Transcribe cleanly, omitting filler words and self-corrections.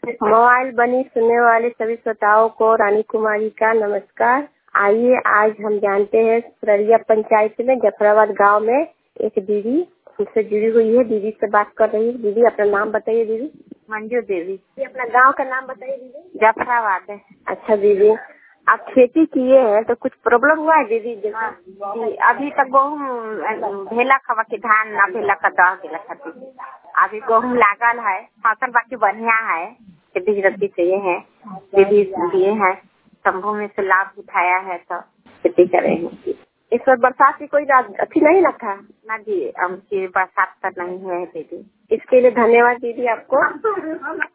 Mobile बनी सुनने वाले सभी श्रोताओं को रानी कुमारी का नमस्कार। आइए आज हम जानते हैं सररिया पंचायत में जफराबाद गांव में एक दीदी हमसे जुड़ी हुई है। दीदी से बात कर रही है। दीदी अपना नाम बताइए। दीदी मंजू देवी। अपना गांव का नाम बताइए दीदी। जफराबाद है। अच्छा दीदी, आप खेती किए हैं तो कुछ प्रॉब्लम हुआ है दीदी? अभी तक गेहूँ भेला खवा के धान ना भेला का दह गेला खाती। अभी गेहूँ लागल है, फसल बाकी बढ़िया है। बीज रत्ती चाहिए है, दीदी दिए हैं, शंभू में से लाभ उठाया है तो खेती करेंगे। इस बार बरसात की कोई अच्छी नहीं रखा ना जी, बरसात तो नहीं हुआ है दीदी। इसके लिए धन्यवाद दीदी आपको।